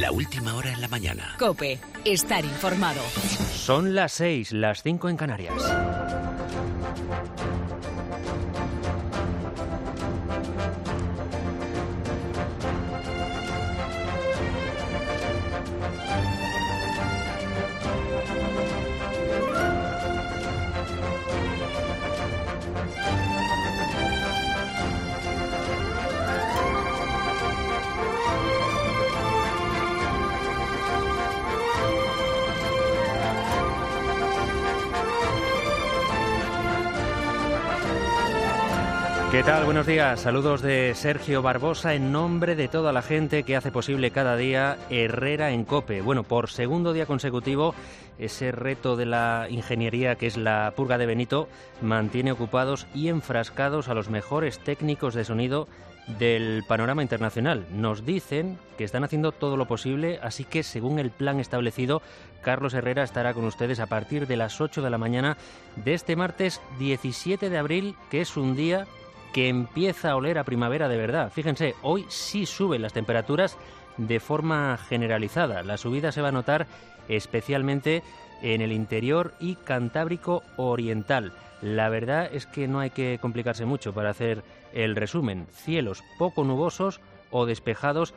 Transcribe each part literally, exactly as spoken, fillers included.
La última hora en la mañana. COPE. Estar informado. Son las seis, las cinco en Canarias. ¿Qué tal? Buenos días. Saludos de Sergio Barbosa en nombre de toda la gente que hace posible cada día Herrera en COPE. Bueno, por segundo día consecutivo, ese reto de la ingeniería que es la purga de Benito mantiene ocupados y enfrascados a los mejores técnicos de sonido del panorama internacional. Nos dicen que están haciendo todo lo posible, así que según el plan establecido, Carlos Herrera estará con ustedes a partir de las ocho de la mañana de este martes diecisiete de abril, que es un día que empieza a oler a primavera de verdad. Fíjense, hoy sí suben las temperaturas de forma generalizada. La subida se va a notar especialmente en el interior y Cantábrico Oriental. La verdad es que no hay que complicarse mucho para hacer el resumen. Cielos poco nubosos o despejados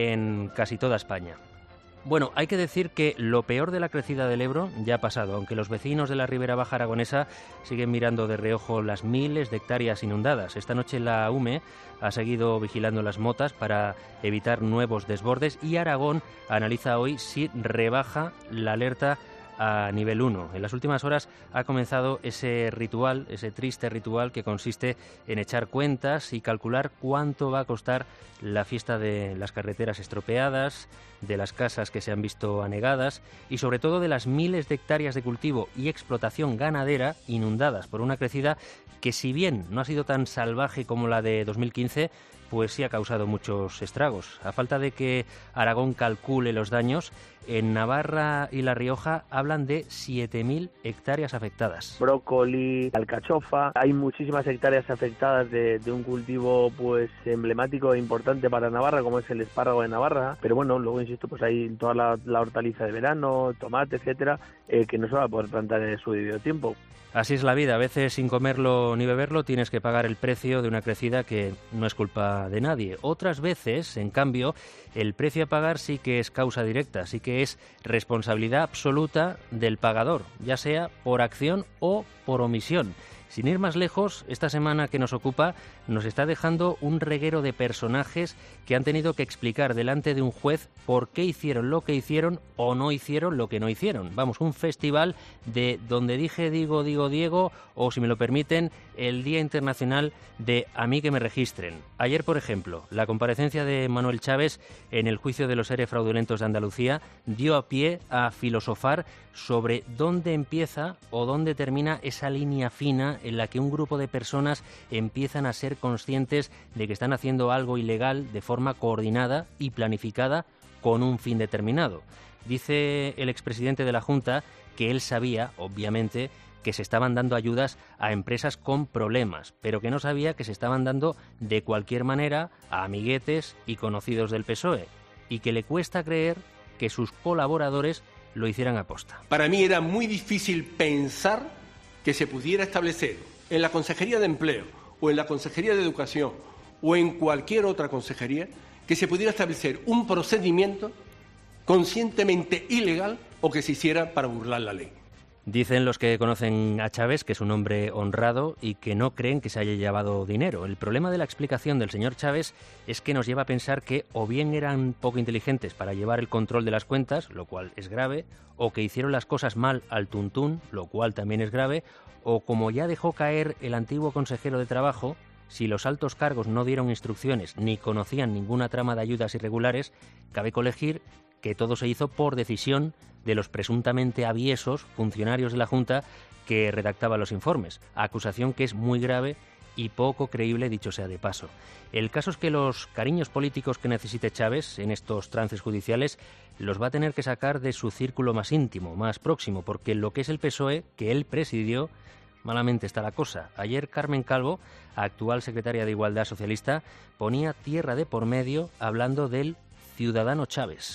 en casi toda España. Bueno, hay que decir que lo peor de la crecida del Ebro ya ha pasado, aunque los vecinos de la Ribera Baja aragonesa siguen mirando de reojo las miles de hectáreas inundadas. Esta noche la U M E ha seguido vigilando las motas para evitar nuevos desbordes y Aragón analiza hoy si rebaja la alerta a nivel uno. En las últimas horas ha comenzado ese ritual, ese triste ritual que consiste en echar cuentas y calcular cuánto va a costar la fiesta de las carreteras estropeadas, de las casas que se han visto anegadas y sobre todo de las miles de hectáreas de cultivo y explotación ganadera inundadas por una crecida que, si bien no ha sido tan salvaje como la de dos mil quince, pues sí ha causado muchos estragos. A falta de que Aragón calcule los daños, en Navarra y La Rioja hablan de siete mil hectáreas afectadas. Brócoli, alcachofa, hay muchísimas hectáreas afectadas de, de un cultivo pues emblemático e importante para Navarra, como es el espárrago de Navarra, pero bueno, luego insisto, pues hay toda la, la hortaliza de verano, tomate, etcétera, eh, que no se va a poder plantar en su debido tiempo. Así es la vida, a veces sin comerlo ni beberlo tienes que pagar el precio de una crecida que no es culpa de nadie. Otras veces, en cambio, el precio a pagar sí que es causa directa, sí que es responsabilidad absoluta del pagador, ya sea por acción o por omisión. Sin ir más lejos, esta semana que nos ocupa nos está dejando un reguero de personajes que han tenido que explicar delante de un juez por qué hicieron lo que hicieron o no hicieron lo que no hicieron. Vamos, un festival de donde dije, digo, digo, Diego, o si me lo permiten, el Día Internacional de A mí que me registren. Ayer, por ejemplo, la comparecencia de Manuel Chaves en el juicio de los E R E fraudulentos de Andalucía dio a pie a filosofar sobre dónde empieza o dónde termina esa línea fina en la que un grupo de personas empiezan a ser conscientes de que están haciendo algo ilegal de forma coordinada y planificada con un fin determinado. Dice el expresidente de la Junta que él sabía, obviamente, que se estaban dando ayudas a empresas con problemas, pero que no sabía que se estaban dando de cualquier manera a amiguetes y conocidos del P S O E, y que le cuesta creer que sus colaboradores lo hicieran a posta. Para mí era muy difícil pensar que se pudiera establecer en la Consejería de Empleo o en la Consejería de Educación o en cualquier otra consejería que se pudiera establecer un procedimiento conscientemente ilegal o que se hiciera para burlar la ley. Dicen los que conocen a Chaves que es un hombre honrado y que no creen que se haya llevado dinero. El problema de la explicación del señor Chaves es que nos lleva a pensar que o bien eran poco inteligentes para llevar el control de las cuentas, lo cual es grave, o que hicieron las cosas mal al tuntún, lo cual también es grave, o como ya dejó caer el antiguo consejero de Trabajo, si los altos cargos no dieron instrucciones ni conocían ninguna trama de ayudas irregulares, cabe colegir que todo se hizo por decisión de los presuntamente aviesos funcionarios de la Junta que redactaban los informes, acusación que es muy grave y poco creíble, dicho sea de paso. El caso es que los cariños políticos que necesite Chaves en estos trances judiciales los va a tener que sacar de su círculo más íntimo, más próximo, porque lo que es el P S O E, que él presidió, malamente está la cosa. Ayer Carmen Calvo, actual secretaria de Igualdad socialista, ponía tierra de por medio hablando del ciudadano Chaves.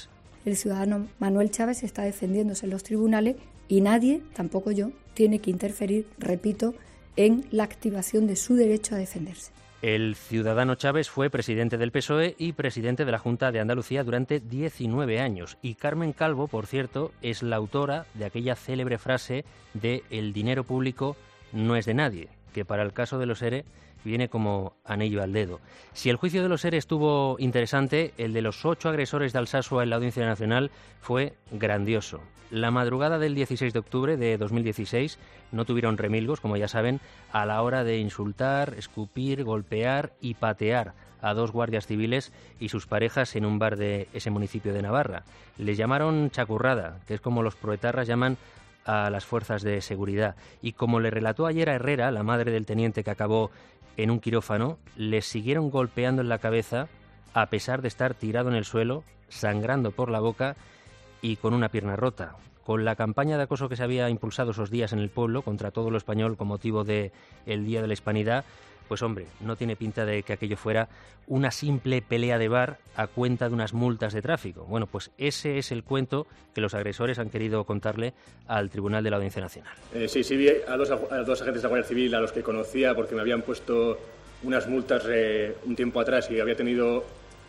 el ciudadano Manuel Chávez está defendiéndose en los tribunales y nadie, tampoco yo, tiene que interferir, repito, en la activación de su derecho a defenderse. El ciudadano Chávez fue presidente del P S O E y presidente de la Junta de Andalucía durante diecinueve años. Y Carmen Calvo, por cierto, es la autora de aquella célebre frase de «el dinero público no es de nadie», que para el caso de los ERE viene como anillo al dedo. Si el juicio de los ERE estuvo interesante, el de los ocho agresores de Alsasua en la Audiencia Nacional fue grandioso. La madrugada del dieciséis de octubre de dos mil dieciséis no tuvieron remilgos, como ya saben, a la hora de insultar, escupir, golpear y patear a dos guardias civiles y sus parejas en un bar de ese municipio de Navarra. Les llamaron chacurrada, que es como los proetarras llaman a las fuerzas de seguridad. Y como le relató ayer a Herrera, la madre del teniente que acabó en un quirófano, les siguieron golpeando en la cabeza a pesar de estar tirado en el suelo, sangrando por la boca y con una pierna rota. Con la campaña de acoso que se había impulsado esos días en el pueblo contra todo lo español con motivo del Día de la Hispanidad, pues hombre, no tiene pinta de que aquello fuera una simple pelea de bar a cuenta de unas multas de tráfico. Bueno, pues ese es el cuento que los agresores han querido contarle al Tribunal de la Audiencia Nacional. Eh, sí, sí vi a dos, a dos agentes de la Guardia Civil a los que conocía porque me habían puesto unas multas eh, un tiempo atrás y había tenido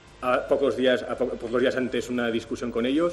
a pocos días, a po- pocos días antes una discusión con ellos,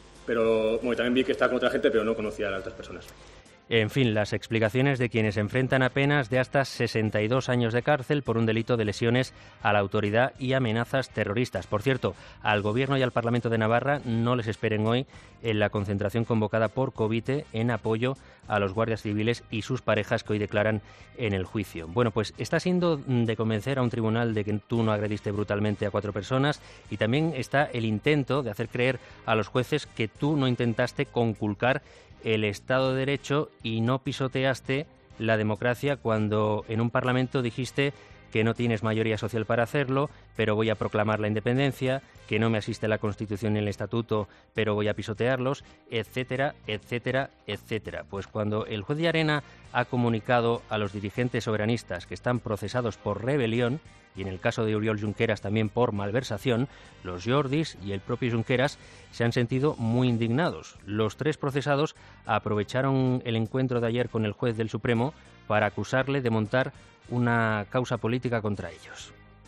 pero bueno, también vi que estaba con otra gente, pero no conocía a las otras personas. En fin, las explicaciones de quienes enfrentan a penas de hasta sesenta y dos años de cárcel por un delito de lesiones a la autoridad y amenazas terroristas. Por cierto, al Gobierno y al Parlamento de Navarra no les esperen hoy en la concentración convocada por Covite en apoyo a los guardias civiles y sus parejas que hoy declaran en el juicio. Bueno, pues está siendo de convencer a un tribunal de que tú no agrediste brutalmente a cuatro personas y también está el intento de hacer creer a los jueces que tú no intentaste conculcar el Estado de Derecho y no pisoteaste la democracia cuando en un Parlamento dijiste que no tienes mayoría social para hacerlo, pero voy a proclamar la independencia, que no me asiste la Constitución ni el Estatuto, pero voy a pisotearlos, etcétera, etcétera, etcétera. Pues cuando el juez de Arena ha comunicado a los dirigentes soberanistas que están procesados por rebelión, y en el caso de Oriol Junqueras también por malversación, los Jordis y el propio Junqueras se han sentido muy indignados. Los tres procesados aprovecharon el encuentro de ayer con el juez del Supremo para acusarle de montar una causa política contra ellos.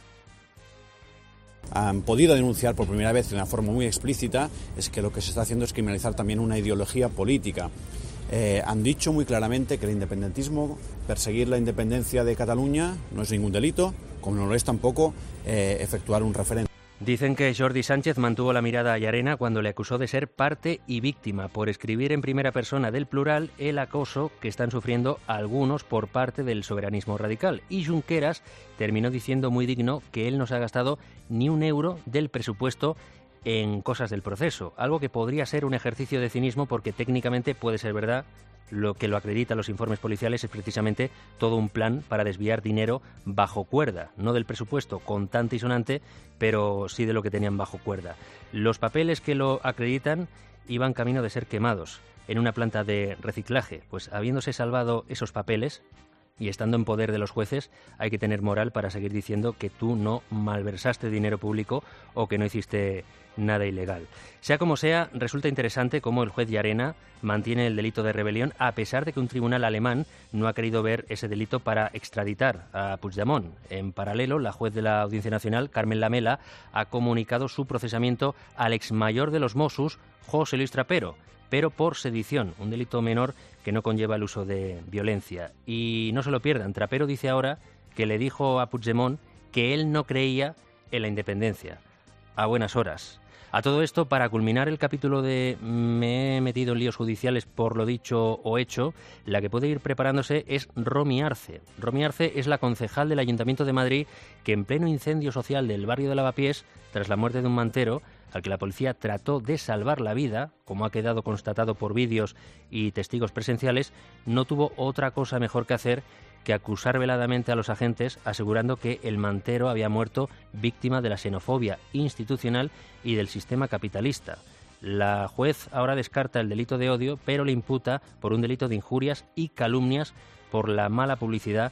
Han podido denunciar por primera vez de una forma muy explícita es que lo que se está haciendo es criminalizar también una ideología política. Eh, han dicho muy claramente que el independentismo, perseguir la independencia de Cataluña no es ningún delito, como no lo es tampoco eh, efectuar un referéndum. Dicen que Jordi Sánchez mantuvo la mirada a Llarena cuando le acusó de ser parte y víctima por escribir en primera persona del plural el acoso que están sufriendo algunos por parte del soberanismo radical. Y Junqueras terminó diciendo muy digno que él no se ha gastado ni un euro del presupuesto en cosas del proceso, algo que podría ser un ejercicio de cinismo porque técnicamente puede ser verdad. Lo que lo acredita los informes policiales es precisamente todo un plan para desviar dinero bajo cuerda, no del presupuesto contante y sonante, pero sí de lo que tenían bajo cuerda. Los papeles que lo acreditan iban camino de ser quemados en una planta de reciclaje, pues habiéndose salvado esos papeles y estando en poder de los jueces, hay que tener moral para seguir diciendo que tú no malversaste dinero público o que no hiciste nada ilegal. Sea como sea, resulta interesante cómo el juez Llarena mantiene el delito de rebelión a pesar de que un tribunal alemán no ha querido ver ese delito para extraditar a Puigdemont. En paralelo, la juez de la Audiencia Nacional, Carmen Lamela, ha comunicado su procesamiento al exmayor de los Mossos, José Luis Trapero, pero por sedición, un delito menor que no conlleva el uso de violencia. Y no se lo pierdan, Trapero dice ahora que le dijo a Puigdemont que él no creía en la independencia. A buenas horas. A todo esto, para culminar el capítulo de me he metido en líos judiciales por lo dicho o hecho, la que puede ir preparándose es Romi Arce. Romi Arce es la concejal del Ayuntamiento de Madrid que en pleno incendio social del barrio de Lavapiés, tras la muerte de un mantero, al que la policía trató de salvar la vida, como ha quedado constatado por vídeos y testigos presenciales, no tuvo otra cosa mejor que hacer que acusar veladamente a los agentes, asegurando que el mantero había muerto víctima de la xenofobia institucional y del sistema capitalista. La juez ahora descarta el delito de odio, pero le imputa por un delito de injurias y calumnias por la mala publicidad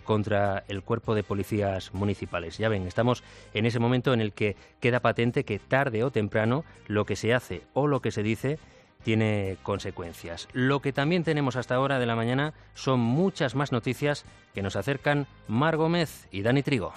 contra el cuerpo de policías municipales. Ya ven, estamos en ese momento en el que queda patente que tarde o temprano lo que se hace o lo que se dice tiene consecuencias. Lo que también tenemos hasta ahora de la mañana son muchas más noticias que nos acercan Mar Gómez y Dani Trigo.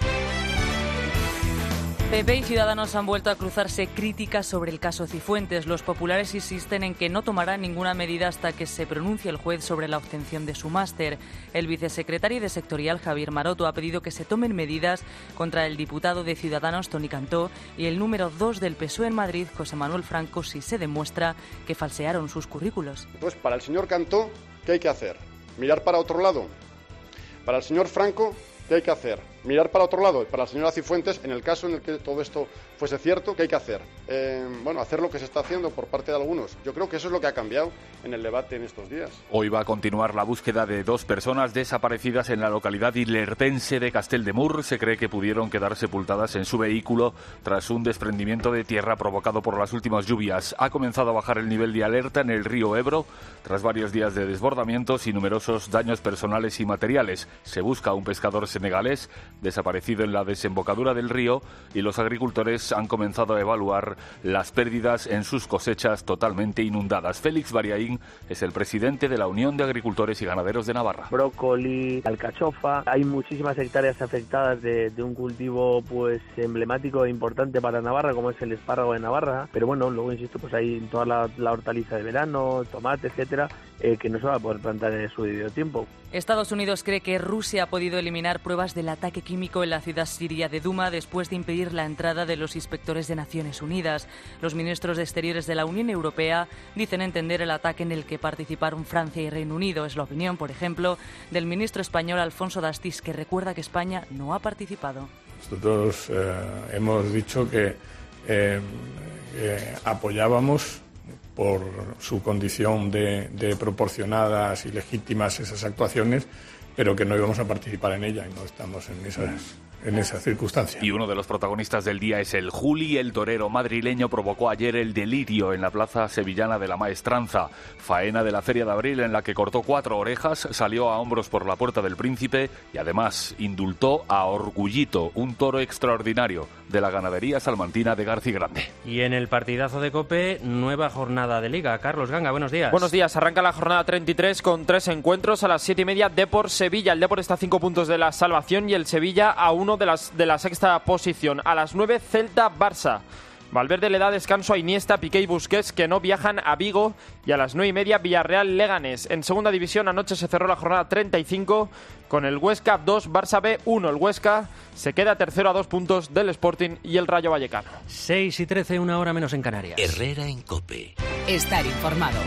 P P y Ciudadanos han vuelto a cruzarse críticas sobre el caso Cifuentes. Los populares insisten en que no tomarán ninguna medida hasta que se pronuncie el juez sobre la obtención de su máster. El vicesecretario de sectorial, Javier Maroto, ha pedido que se tomen medidas contra el diputado de Ciudadanos, Toni Cantó, y el número dos del P S O E en Madrid, José Manuel Franco, si se demuestra que falsearon sus currículos. Entonces, para el señor Cantó, ¿qué hay que hacer? ¿Mirar para otro lado? Para el señor Franco, ¿qué hay que hacer? Mirar para otro lado. Y para la señora Cifuentes, en el caso en el que todo esto fuese cierto, ¿qué hay que hacer? Eh, bueno, hacer lo que se está haciendo por parte de algunos. Yo creo que eso es lo que ha cambiado en el debate en estos días. Hoy va a continuar la búsqueda de dos personas desaparecidas en la localidad ilerdense de Casteldemur. Se cree que pudieron quedar sepultadas en su vehículo tras un desprendimiento de tierra provocado por las últimas lluvias. Ha comenzado a bajar el nivel de alerta en el río Ebro tras varios días de desbordamientos y numerosos daños personales y materiales. Se busca a un pescador senegalés desaparecido en la desembocadura del río y los agricultores han comenzado a evaluar las pérdidas en sus cosechas totalmente inundadas. Félix Bariaín es el presidente de la Unión de Agricultores y Ganaderos de Navarra. Brócoli, alcachofa, hay muchísimas hectáreas afectadas de, de un cultivo pues emblemático e importante para Navarra, como es el espárrago de Navarra, pero bueno, luego insisto, pues hay toda la, la hortaliza de verano, tomate, etcétera, eh, que no se va a poder plantar en su debido tiempo. Estados Unidos cree que Rusia ha podido eliminar pruebas del ataque químico en la ciudad siria de Duma después de impedir la entrada de los inspectores de Naciones Unidas. Los ministros de Exteriores de la Unión Europea dicen entender el ataque en el que participaron Francia y Reino Unido. Es la opinión, por ejemplo, del ministro español Alfonso Dastis, que recuerda que España no ha participado. Nosotros eh, hemos dicho que eh, eh, apoyábamos por su condición de, de proporcionadas y legítimas esas actuaciones, pero que no íbamos a participar en ella y no estamos en esas, en esa circunstancia. Y uno de los protagonistas del día es el Juli. El torero madrileño provocó ayer el delirio en la plaza sevillana de la Maestranza. Faena de la Feria de Abril en la que cortó cuatro orejas, salió a hombros por la Puerta del Príncipe y además indultó a Orgullito, un toro extraordinario de la ganadería salmantina de García Grande. Y en el partidazo de COPE, nueva jornada de Liga. Carlos Ganga, buenos días. Buenos días. Arranca la jornada treinta y tres con tres encuentros. A las siete y media, Depor Sevilla. El Depor está a cinco puntos de la salvación y el Sevilla a uno de, las, de la sexta posición. A las nueve, Celta Barça. Valverde le da descanso a Iniesta, Piqué y Busquets, que no viajan a Vigo, y a las nueve y media Villarreal Leganés. En segunda división anoche se cerró la jornada treinta y cinco con el Huesca dos, Barça B uno. El Huesca se queda tercero a dos puntos del Sporting y el Rayo Vallecano. seis y trece, una hora menos en Canarias. Herrera en COPE. Estar informado.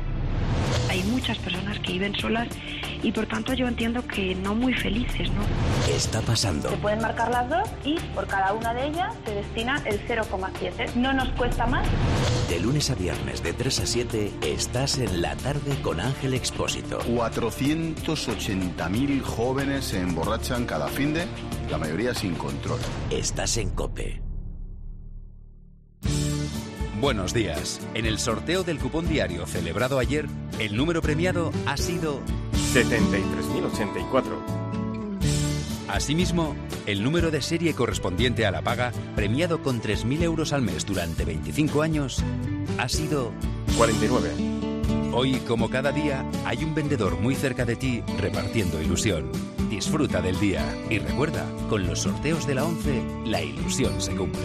Hay muchas personas que viven solas y por tanto yo entiendo que no muy felices, ¿no? Está pasando. Se pueden marcar las dos y por cada una de ellas se destina el cero coma siete. No nos cuesta más. De lunes a viernes de tres a siete estás en La Tarde con Ángel Expósito. cuatrocientos ochenta mil jóvenes se emborrachan cada finde, la mayoría sin control. Estás en COPE. Buenos días. En el sorteo del cupón diario celebrado ayer, el número premiado ha sido setenta y tres mil ochenta y cuatro. Asimismo, el número de serie correspondiente a la paga, premiado con tres mil euros al mes durante veinticinco años, ha sido cuarenta y nueve. Hoy, como cada día, hay un vendedor muy cerca de ti repartiendo ilusión. Disfruta del día y recuerda, con los sorteos de la once, la ilusión se cumple.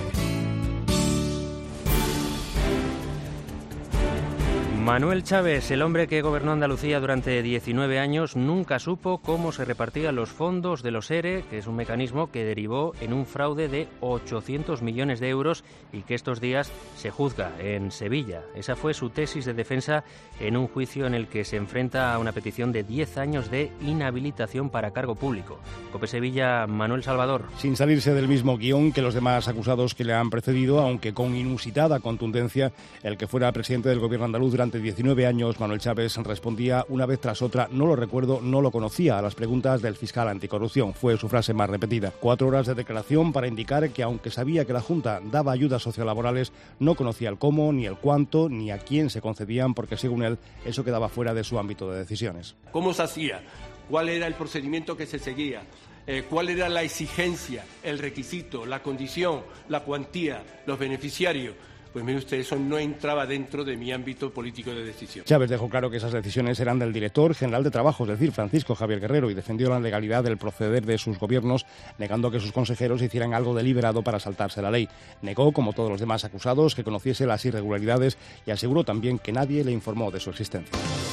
Manuel Chávez, el hombre que gobernó Andalucía durante diecinueve años, nunca supo cómo se repartían los fondos de los ERE, que es un mecanismo que derivó en un fraude de ochocientos millones de euros y que estos días se juzga en Sevilla. Esa fue su tesis de defensa en un juicio en el que se enfrenta a una petición de diez años de inhabilitación para cargo público. COPE Sevilla, Manuel Salvador. Sin salirse del mismo guión que los demás acusados que le han precedido, aunque con inusitada contundencia, el que fuera presidente del gobierno andaluz durante diecinueve años, Manuel Chávez respondía una vez tras otra: no lo recuerdo, no lo conocía, a las preguntas del fiscal anticorrupción. Fue su frase más repetida. Cuatro horas de declaración para indicar que, aunque sabía que la Junta daba ayudas sociolaborales, no conocía el cómo, ni el cuánto, ni a quién se concedían, porque según él, eso quedaba fuera de su ámbito de decisiones. ¿Cómo se hacía? ¿Cuál era el procedimiento que se seguía? eh, cuál era la exigencia, el requisito, la condición, la cuantía, los beneficiarios. Pues mire usted, eso no entraba dentro de mi ámbito político de decisión. Chávez dejó claro que esas decisiones eran del director general de Trabajo, es decir, Francisco Javier Guerrero, y defendió la legalidad del proceder de sus gobiernos, negando que sus consejeros hicieran algo deliberado para saltarse la ley. Negó, como todos los demás acusados, que conociese las irregularidades y aseguró también que nadie le informó de su existencia.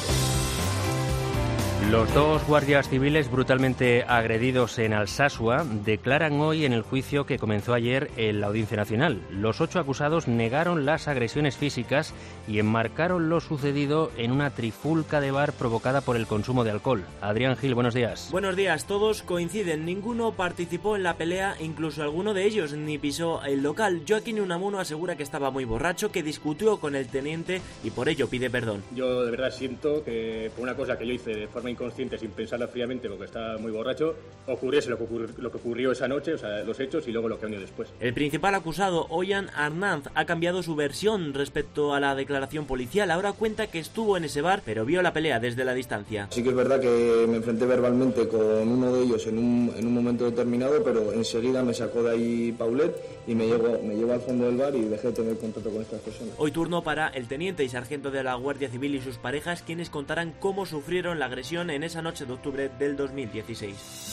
Los dos guardias civiles brutalmente agredidos en Alsasua declaran hoy en el juicio que comenzó ayer en la Audiencia Nacional. Los ocho acusados negaron las agresiones físicas y enmarcaron lo sucedido en una trifulca de bar provocada por el consumo de alcohol. Adrián Gil, buenos días. Buenos días, todos coinciden. Ninguno participó en la pelea, incluso alguno de ellos ni pisó el local. Joaquín Unamuno asegura que estaba muy borracho, que discutió con el teniente y por ello pide perdón. Yo de verdad siento que por una cosa que yo hice de forma inconsciente, sin pensarla fríamente, porque estaba muy borracho, ocurriese lo que ocurrió, lo que ocurrió esa noche, o sea, los hechos y luego lo que venido después. El principal acusado, Oyan Arnanz, ha cambiado su versión respecto a la declaración policial. Ahora cuenta que estuvo en ese bar, pero vio la pelea desde la distancia. Sí que es verdad que me enfrenté verbalmente con uno de ellos en un, en un momento determinado, pero enseguida me sacó de ahí Paulet y me llevó, me llevó al fondo del bar y dejé de tener contacto con estas personas. Hoy turno para el teniente y sargento de la Guardia Civil y sus parejas, quienes contarán cómo sufrieron la agresión en esa noche de octubre del dos mil dieciséis.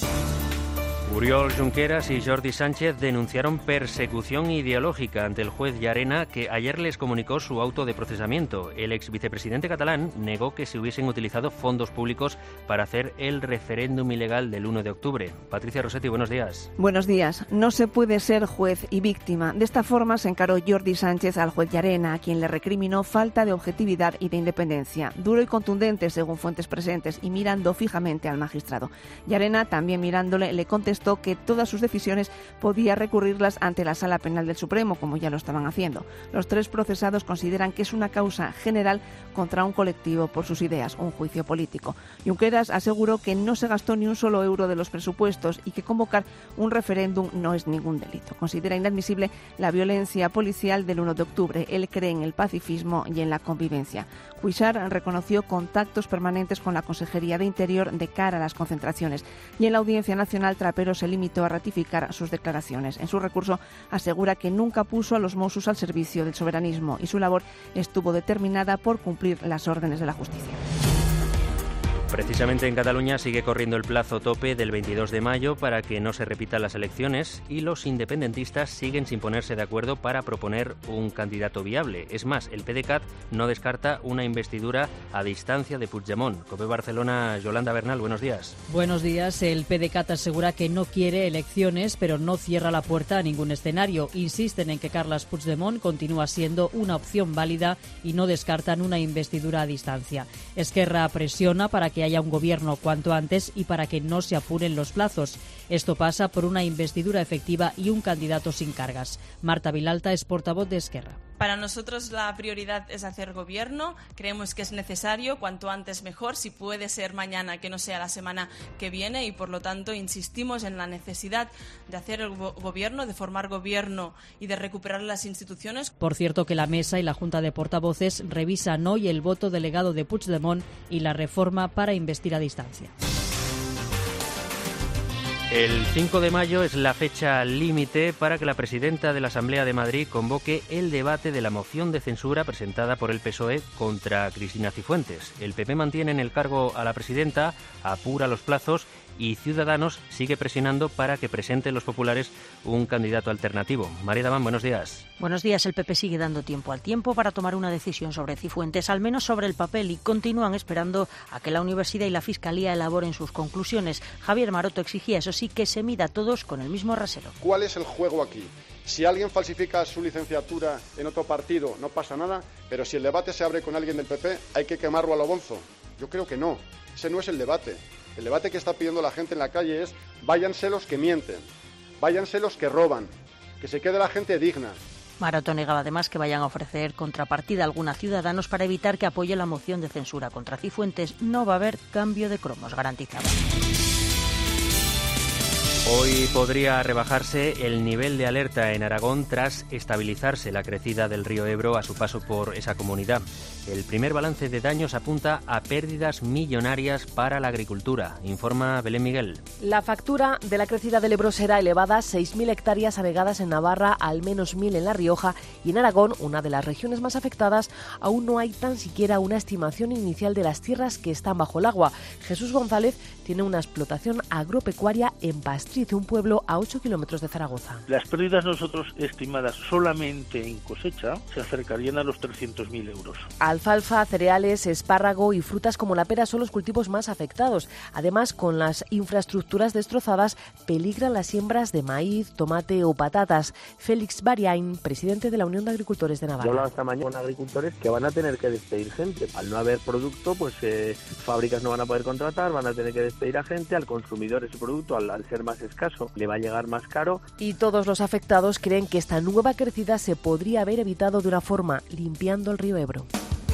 Oriol Junqueras y Jordi Sánchez denunciaron persecución ideológica ante el juez Llarena, que ayer les comunicó su auto de procesamiento. El ex vicepresidente catalán negó que se hubiesen utilizado fondos públicos para hacer el referéndum ilegal del uno de octubre. Patricia Rossetti, buenos días. Buenos días. No se puede ser juez y víctima. De esta forma se encaró Jordi Sánchez al juez Llarena, a quien le recriminó falta de objetividad y de independencia. Duro y contundente, según fuentes presentes, y mirando fijamente al magistrado. Llarena, también mirándole, le contestó que todas sus decisiones podía recurrirlas ante la Sala Penal del Supremo, como ya lo estaban haciendo. Los tres procesados consideran que es una causa general contra un colectivo por sus ideas, un juicio político. Junqueras aseguró que no se gastó ni un solo euro de los presupuestos y que convocar un referéndum no es ningún delito. Considera inadmisible la violencia policial del uno de octubre. Él cree en el pacifismo y en la convivencia. Cuixart reconoció contactos permanentes con la Consejería de Interior de cara a las concentraciones y en la Audiencia Nacional Trapero se limitó a ratificar sus declaraciones. En su recurso asegura que nunca puso a los Mossos al servicio del soberanismo y su labor estuvo determinada por cumplir las órdenes de la justicia. Precisamente en Cataluña sigue corriendo el plazo tope del veintidós de mayo para que no se repitan las elecciones y los independentistas siguen sin ponerse de acuerdo para proponer un candidato viable. Es más, el PDeCAT no descarta una investidura a distancia de Puigdemont. COPE Barcelona, Yolanda Bernal, buenos días. Buenos días. El PDeCAT asegura que no quiere elecciones, pero no cierra la puerta a ningún escenario. Insisten en que Carles Puigdemont continúa siendo una opción válida y no descartan una investidura a distancia. Esquerra presiona para que haya un gobierno cuanto antes y para que no se apuren los plazos. Esto pasa por una investidura efectiva y un candidato sin cargas. Marta Vilalta es portavoz de Esquerra. Para nosotros la prioridad es hacer gobierno. Creemos que es necesario, cuanto antes mejor, si puede ser mañana, que no sea la semana que viene, y por lo tanto insistimos en la necesidad de hacer el go- gobierno, de formar gobierno y de recuperar las instituciones. Por cierto que la Mesa y la Junta de Portavoces revisan hoy el voto delegado de Puigdemont y la reforma para investir a distancia. El cinco de mayo es la fecha límite para que la presidenta de la Asamblea de Madrid convoque el debate de la moción de censura presentada por el P S O E contra Cristina Cifuentes. El P P mantiene en el cargo a la presidenta, apura los plazos y Ciudadanos sigue presionando para que presenten los populares un candidato alternativo. María Damán, buenos días. Buenos días. El P P sigue dando tiempo al tiempo para tomar una decisión sobre Cifuentes, al menos sobre el papel, y continúan esperando a que la Universidad y la Fiscalía elaboren sus conclusiones. Javier Maroto exigía, eso sí, que se mida a todos con el mismo rasero. ¿Cuál es el juego aquí? Si alguien falsifica su licenciatura en otro partido, no pasa nada, pero si el debate se abre con alguien del P P, ¿hay que quemarlo a lo bonzo? Yo creo que no. Ese no es el debate. El debate que está pidiendo la gente en la calle es: váyanse los que mienten, váyanse los que roban, que se quede la gente digna. Maroto negaba además que vayan a ofrecer contrapartida a alguna Ciudadanos para evitar que apoye la moción de censura contra Cifuentes. No va a haber cambio de cromos garantizado. Hoy podría rebajarse el nivel de alerta en Aragón tras estabilizarse la crecida del río Ebro a su paso por esa comunidad. El primer balance de daños apunta a pérdidas millonarias para la agricultura, informa Belén Miguel. La factura de la crecida del Ebro será elevada, seis mil hectáreas anegadas en Navarra, al menos mil en La Rioja, y en Aragón, una de las regiones más afectadas, aún no hay tan siquiera una estimación inicial de las tierras que están bajo el agua. Jesús González tiene una explotación agropecuaria en Pastriz, un pueblo a ocho kilómetros de Zaragoza. Las pérdidas nosotros estimadas solamente en cosecha se acercarían a los trescientos mil euros. Alfalfa, cereales, espárrago y frutas como la pera son los cultivos más afectados. Además, con las infraestructuras destrozadas, peligran las siembras de maíz, tomate o patatas. Félix Bariain, presidente de la Unión de Agricultores de Navarra. Yo he hablado esta mañana con agricultores que van a tener que despedir gente. Al no haber producto, pues eh, fábricas no van a poder contratar, van a tener que despedir a gente. Al consumidor ese producto, al, al ser más escaso, le va a llegar más caro. Y todos los afectados creen que esta nueva crecida se podría haber evitado de una forma, limpiando el río Ebro.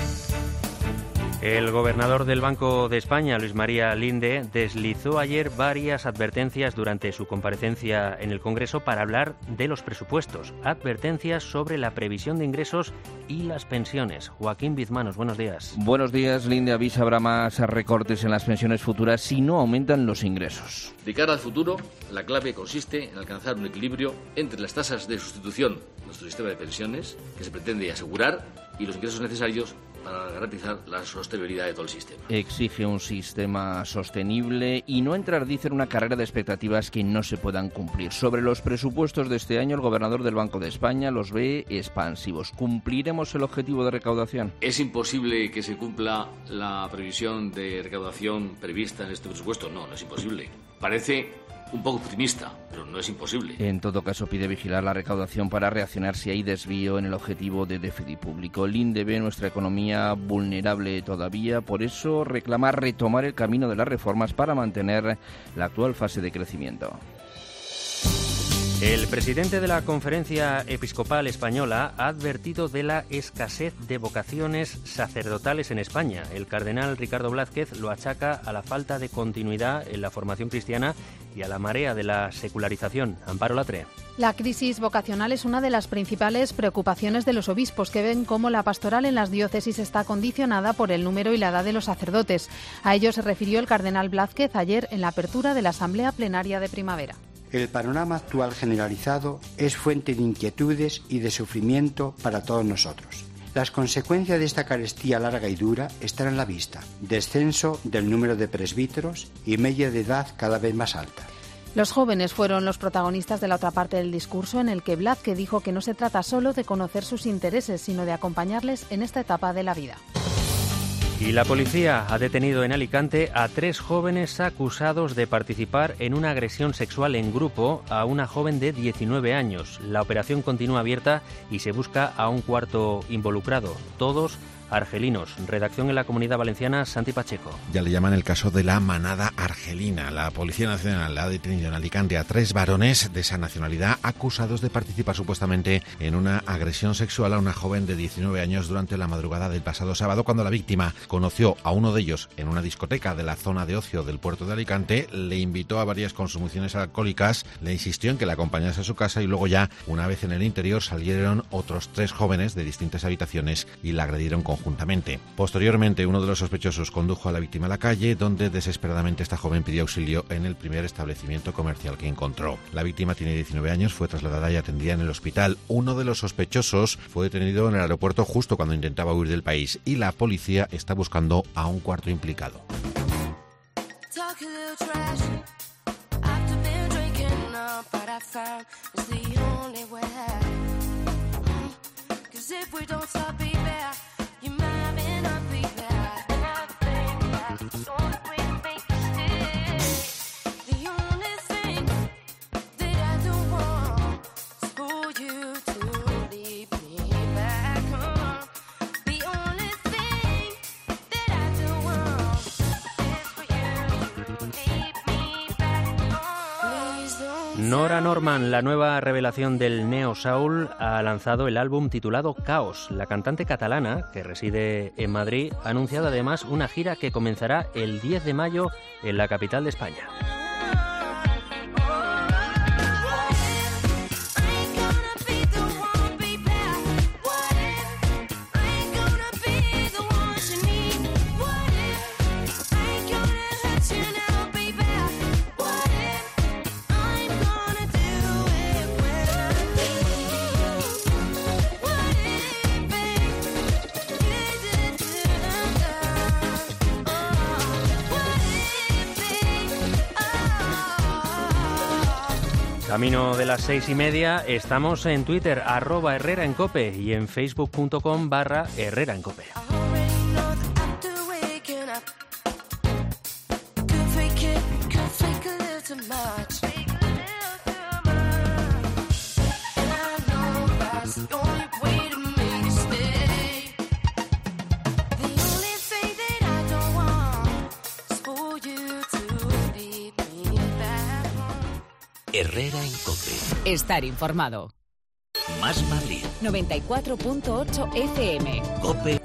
El gobernador del Banco de España, Luis María Linde, deslizó ayer varias advertencias durante su comparecencia en el Congreso para hablar de los presupuestos. Advertencias sobre la previsión de ingresos y las pensiones. Joaquín Bizmanos, buenos días. Buenos días. Linde avisa habrá más recortes en las pensiones futuras si no aumentan los ingresos. De cara al futuro, la clave consiste en alcanzar un equilibrio entre las tasas de sustitución de nuestro sistema de pensiones, que se pretende asegurar, y los ingresos necesarios para garantizar la sostenibilidad de todo el sistema. Exige un sistema sostenible y no entrar, dice, en una carrera de expectativas que no se puedan cumplir. Sobre los presupuestos de este año, el gobernador del Banco de España los ve expansivos. ¿Cumpliremos el objetivo de recaudación? ¿Es imposible que se cumpla la previsión de recaudación prevista en este presupuesto? No, no es imposible. Parece un poco optimista, pero no es imposible. En todo caso, pide vigilar la recaudación para reaccionar si hay desvío en el objetivo de déficit público. Linde ve nuestra economía vulnerable todavía, por eso reclama retomar el camino de las reformas para mantener la actual fase de crecimiento. El presidente de la Conferencia Episcopal Española ha advertido de la escasez de vocaciones sacerdotales en España. El cardenal Ricardo Blázquez lo achaca a la falta de continuidad en la formación cristiana y a la marea de la secularización. Amparo Latre. La crisis vocacional es una de las principales preocupaciones de los obispos, que ven cómo la pastoral en las diócesis está condicionada por el número y la edad de los sacerdotes. A ello se refirió el cardenal Blázquez ayer en la apertura de la Asamblea Plenaria de Primavera. El panorama actual generalizado es fuente de inquietudes y de sufrimiento para todos nosotros. Las consecuencias de esta carestía larga y dura están a la vista: descenso del número de presbíteros y media de edad cada vez más alta. Los jóvenes fueron los protagonistas de la otra parte del discurso, en el que Blázquez dijo que no se trata solo de conocer sus intereses, sino de acompañarles en esta etapa de la vida. Y la policía ha detenido en Alicante a tres jóvenes acusados de participar en una agresión sexual en grupo a una joven de diecinueve años. La operación continúa abierta y se busca a un cuarto involucrado, todos argelinos. Redacción en la Comunidad Valenciana, Santi Pacheco. Ya le llaman el caso de la manada argelina. La Policía Nacional ha detenido en Alicante a tres varones de esa nacionalidad acusados de participar supuestamente en una agresión sexual a una joven de diecinueve años durante la madrugada del pasado sábado, cuando la víctima conoció a uno de ellos en una discoteca de la zona de ocio del puerto de Alicante, le invitó a varias consumiciones alcohólicas, le insistió en que la acompañase a su casa y luego ya, una vez en el interior, salieron otros tres jóvenes de distintas habitaciones y la agredieron con conjuntamente. Posteriormente, uno de los sospechosos condujo a la víctima a la calle, donde desesperadamente esta joven pidió auxilio en el primer establecimiento comercial que encontró. La víctima tiene diecinueve años, fue trasladada y atendida en el hospital. Uno de los sospechosos fue detenido en el aeropuerto justo cuando intentaba huir del país y la policía está buscando a un cuarto implicado. Nora Norman, la nueva revelación del neo soul, ha lanzado el álbum titulado Caos. La cantante catalana, que reside en Madrid, ha anunciado además una gira que comenzará el diez de mayo en la capital de España. Camino de las seis y media, estamos en Twitter, arroba Herrera en Cope, y en facebook.com barra Herrera en Cope. Herrera en Cope. Estar informado. Más Madrid. noventa y cuatro punto ocho F M. Cope.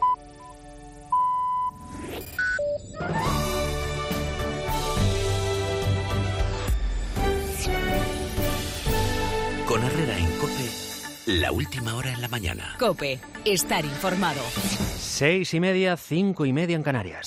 Con Herrera en Cope, la última hora en la mañana. Cope. Estar informado. Seis y media, cinco y media en Canarias.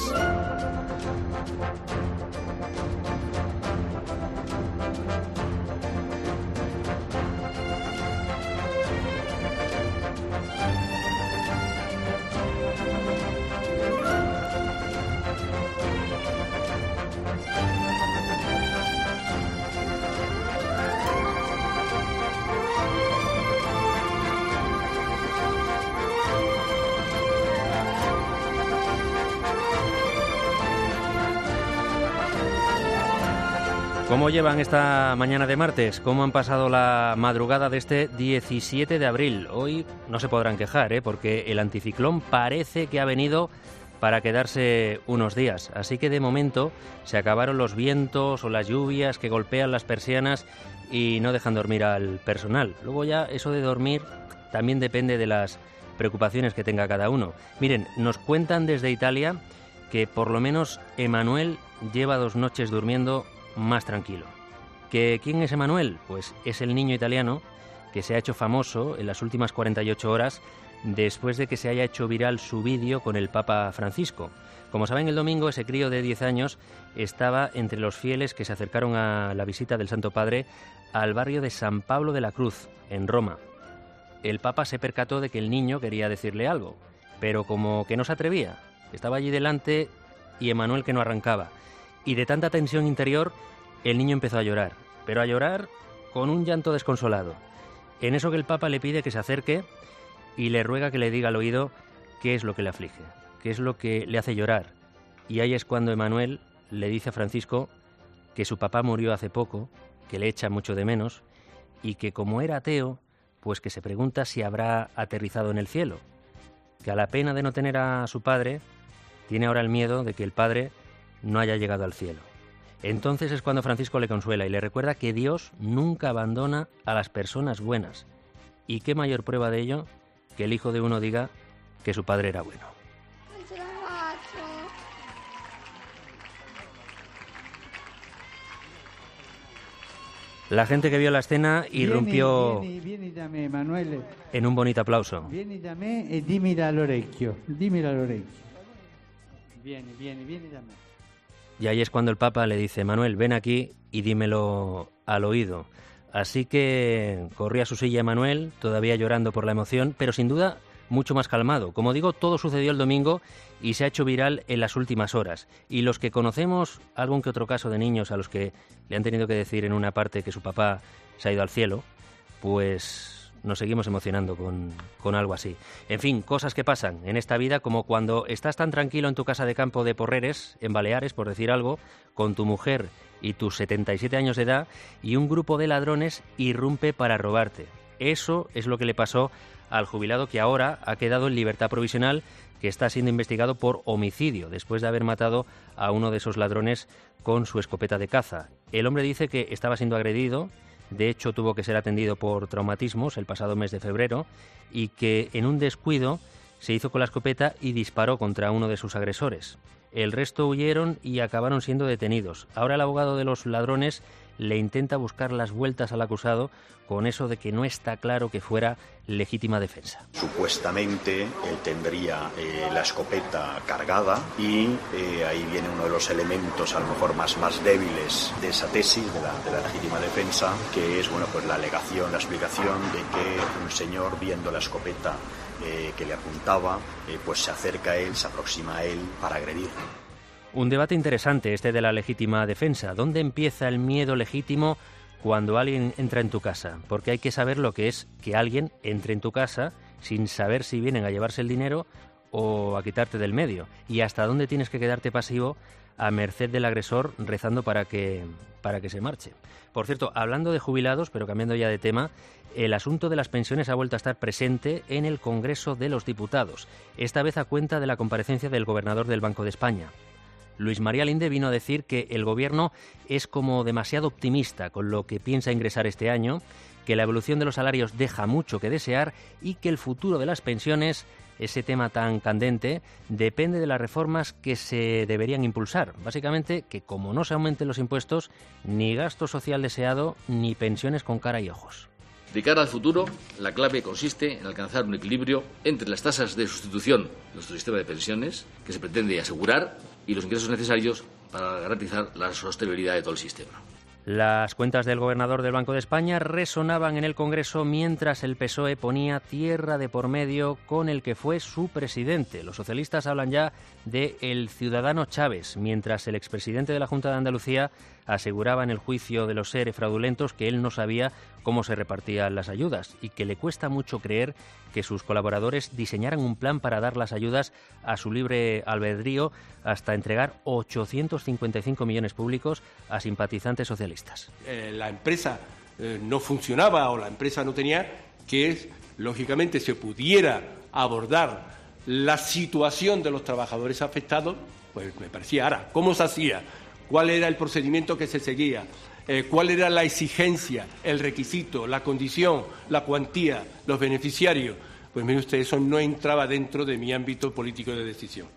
¿Cómo llevan esta mañana de martes? ¿Cómo han pasado la madrugada de este diecisiete de abril? Hoy no se podrán quejar, ¿eh? Porque el anticiclón parece que ha venido para quedarse unos días. Así que de momento se acabaron los vientos o las lluvias que golpean las persianas y no dejan dormir al personal. Luego ya eso de dormir también depende de las preocupaciones que tenga cada uno. Miren, nos cuentan desde Italia que por lo menos Emanuel lleva dos noches durmiendo más tranquilo. ¿Que quién es Emanuel? Pues es el niño italiano que se ha hecho famoso en las últimas cuarenta y ocho horas después de que se haya hecho viral su vídeo con el Papa Francisco. Como saben, el domingo ese crío de diez años estaba entre los fieles que se acercaron a la visita del Santo Padre al barrio de San Pablo de la Cruz, en Roma. El Papa se percató de que el niño quería decirle algo, pero como que no se atrevía. Estaba allí delante y Emanuel que no arrancaba. Y de tanta tensión interior, el niño empezó a llorar, pero a llorar con un llanto desconsolado. En eso que el Papa le pide que se acerque y le ruega que le diga al oído qué es lo que le aflige, qué es lo que le hace llorar. Y ahí es cuando Emanuel le dice a Francisco que su papá murió hace poco, que le echa mucho de menos y que como era ateo, pues que se pregunta si habrá aterrizado en el cielo, que a la pena de no tener a su padre, tiene ahora el miedo de que el padre no haya llegado al cielo. Entonces es cuando Francisco le consuela y le recuerda que Dios nunca abandona a las personas buenas. Y qué mayor prueba de ello que el hijo de uno diga que su padre era bueno. La gente que vio la escena irrumpió vieni, vieni, vieni da me, Emanuele. En un bonito aplauso. Vieni da me e dimmi all'orecchio, dimmi all'orecchio. Vieni, vieni, vieni da me. Y ahí es cuando el Papa le dice, Manuel, ven aquí y dímelo al oído. Así que corría a su silla Manuel, todavía llorando por la emoción, pero sin duda mucho más calmado. Como digo, todo sucedió el domingo y se ha hecho viral en las últimas horas. Y los que conocemos algún que otro caso de niños a los que le han tenido que decir en una parte que su papá se ha ido al cielo, pues nos seguimos emocionando con, con algo así. En fin, cosas que pasan en esta vida, como cuando estás tan tranquilo en tu casa de campo de Porreres, en Baleares, por decir algo, con tu mujer y tus setenta y siete años de edad, y un grupo de ladrones irrumpe para robarte. Eso es lo que le pasó al jubilado que ahora ha quedado en libertad provisional, que está siendo investigado por homicidio, después de haber matado a uno de esos ladrones con su escopeta de caza. El hombre dice que estaba siendo agredido. De hecho, tuvo que ser atendido por traumatismos el pasado mes de febrero y que en un descuido se hizo con la escopeta y disparó contra uno de sus agresores. El resto huyeron y acabaron siendo detenidos. Ahora el abogado de los ladrones le intenta buscar las vueltas al acusado con eso de que no está claro que fuera legítima defensa. Supuestamente él tendría eh, la escopeta cargada y eh, ahí viene uno de los elementos a lo mejor más, más débiles de esa tesis de la, de la legítima defensa, que es bueno pues la alegación, la explicación de que un señor viendo la escopeta eh, que le apuntaba eh, pues se acerca a él, se aproxima a él para agredirle. Un debate interesante este de la legítima defensa. ¿Dónde empieza el miedo legítimo cuando alguien entra en tu casa, porque hay que saber lo que es que alguien entre en tu casa sin saber si vienen a llevarse el dinero o a quitarte del medio, y hasta dónde tienes que quedarte pasivo a merced del agresor rezando para que, para que se marche. Por cierto, hablando de jubilados, pero cambiando ya de tema, el asunto de las pensiones ha vuelto a estar presente en el Congreso de los Diputados, esta vez a cuenta de la comparecencia del gobernador del Banco de España. Luis María Linde vino a decir que el Gobierno es como demasiado optimista con lo que piensa ingresar este año, que la evolución de los salarios deja mucho que desear y que el futuro de las pensiones, ese tema tan candente, depende de las reformas que se deberían impulsar. Básicamente, que como no se aumenten los impuestos, ni gasto social deseado, ni pensiones con cara y ojos. De cara al futuro, la clave consiste en alcanzar un equilibrio entre las tasas de sustitución de nuestro sistema de pensiones, que se pretende asegurar, y los ingresos necesarios para garantizar la sostenibilidad de todo el sistema. Las cuentas del gobernador del Banco de España resonaban en el Congreso mientras el P S O E ponía tierra de por medio con el que fue su presidente. Los socialistas hablan ya de el ciudadano Chávez, mientras el expresidente de la Junta de Andalucía aseguraba en el juicio de los SERE fraudulentos que él no sabía cómo se repartían las ayudas y que le cuesta mucho creer que sus colaboradores diseñaran un plan para dar las ayudas a su libre albedrío hasta entregar ochocientos cincuenta y cinco millones públicos a simpatizantes socialistas. Eh, la empresa eh, no funcionaba o la empresa no tenía que, lógicamente, se pudiera abordar la situación de los trabajadores afectados, pues me parecía, ahora, ¿cómo se hacía? ¿Cuál era el procedimiento que se seguía? Eh, ¿Cuál era la exigencia, el requisito, la condición, la cuantía, los beneficiarios? Pues mire usted, eso no entraba dentro de mi ámbito político de decisión.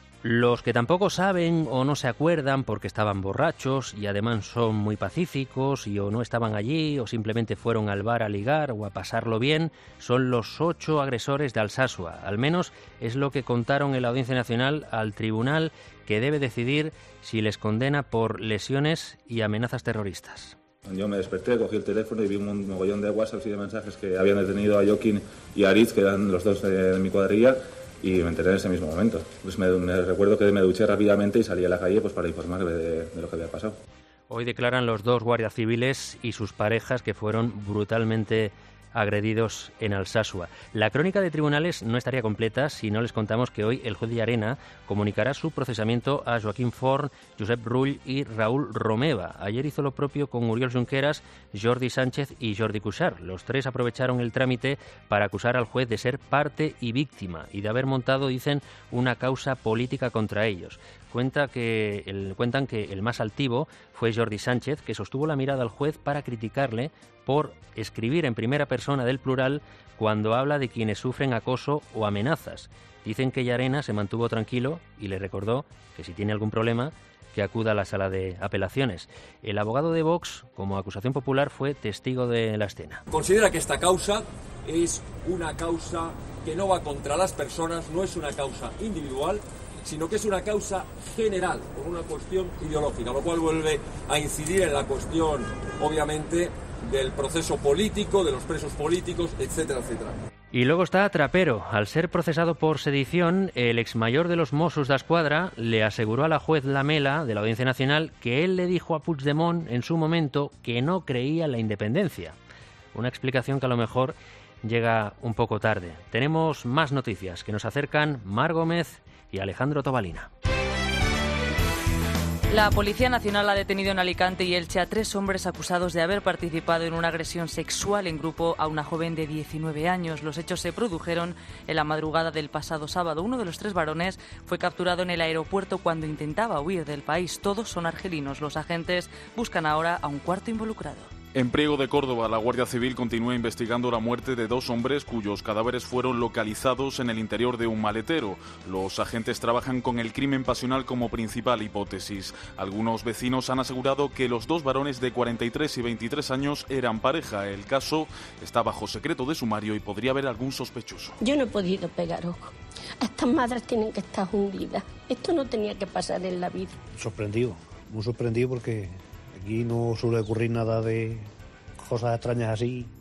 Los que tampoco saben o no se acuerdan porque estaban borrachos y además son muy pacíficos y o no estaban allí o simplemente fueron al bar a ligar o a pasarlo bien, son los ocho agresores de Alsasua. Al menos es lo que contaron en la Audiencia Nacional al tribunal, que debe decidir si les condena por lesiones y amenazas terroristas. Yo me desperté, cogí el teléfono y vi un mogollón de WhatsApp y de mensajes que habían detenido a Joaquín y a Aritz, que eran los dos de, de mi cuadrilla, y me enteré en ese mismo momento. Pues me, me recuerdo que me duché rápidamente y salí a la calle pues para informar de, de lo que había pasado. Hoy declaran los dos guardias civiles y sus parejas que fueron brutalmente agredidos en Alsasua. La crónica de tribunales no estaría completa si no les contamos que hoy el juez de Llarena comunicará su procesamiento a Joaquín Forn, Josep Rull y Raúl Romeva. Ayer hizo lo propio con Oriol Junqueras, Jordi Sánchez y Jordi Cuixart. Los tres aprovecharon el trámite para acusar al juez de ser parte y víctima y de haber montado, dicen, una causa política contra ellos. Cuenta que el, cuentan que el más altivo fue Jordi Sánchez, que sostuvo la mirada al juez para criticarle por escribir en primera persona del plural cuando habla de quienes sufren acoso o amenazas. Dicen que Llarena se mantuvo tranquilo y le recordó que si tiene algún problema, que acuda a la sala de apelaciones. El abogado de Vox, como acusación popular, fue testigo de la escena. Considera que esta causa es una causa que no va contra las personas, no es una causa individual, sino que es una causa general, por una cuestión ideológica, lo cual vuelve a incidir en la cuestión, obviamente, del proceso político, de los presos políticos, etcétera, etcétera. Y luego está Trapero. Al ser procesado por sedición, el exmayor de los Mossos d'Esquadra le aseguró a la juez Lamela de la Audiencia Nacional que él le dijo a Puigdemont en su momento que no creía en la independencia. Una explicación que a lo mejor llega un poco tarde. Tenemos más noticias que nos acercan Mar Gómez y Alejandro Tobalina. La Policía Nacional ha detenido en Alicante y Elche a tres hombres acusados de haber participado en una agresión sexual en grupo a una joven de diecinueve años. Los hechos se produjeron en la madrugada del pasado sábado. Uno de los tres varones fue capturado en el aeropuerto cuando intentaba huir del país. Todos son argelinos. Los agentes buscan ahora a un cuarto involucrado. En Priego de Córdoba, la Guardia Civil continúa investigando la muerte de dos hombres cuyos cadáveres fueron localizados en el interior de un maletero. Los agentes trabajan con el crimen pasional como principal hipótesis. Algunos vecinos han asegurado que los dos varones de cuarenta y tres y veintitrés años eran pareja. El caso está bajo secreto de sumario y podría haber algún sospechoso. Yo no he podido pegar ojo. Estas madres tienen que estar hundidas. Esto no tenía que pasar en la vida. Sorprendido, muy sorprendido porque aquí no suele ocurrir nada de cosas extrañas así